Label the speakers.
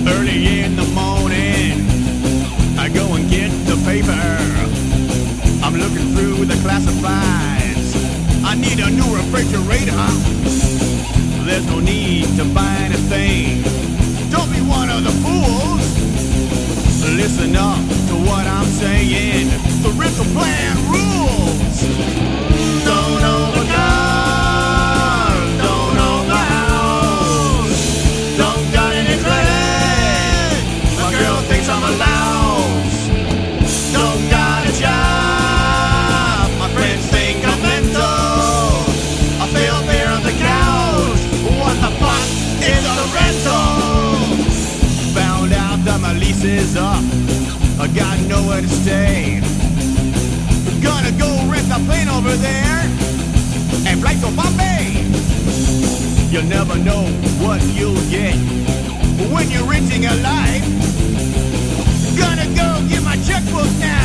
Speaker 1: Early in the morning, I go and get the paper. I'm looking through the classifieds. I need a new refrigerator. There's no need to buy anything. Don't be one of the fools. Listen up to what I'm saying. The rental plan rules. Don't own the car, don't own the house, don't got any credit, my girl thinks I'm a louse. Don't got a job, my friends think I'm mental. I feel there on the couch, what the fuck is a rental? Found out that my lease is up, I got nowhere to stay. Gonna go rent a plane over there and fly to Bombay. You'll never know what you'll get when you're renting a life. Gonna go get my checkbook now.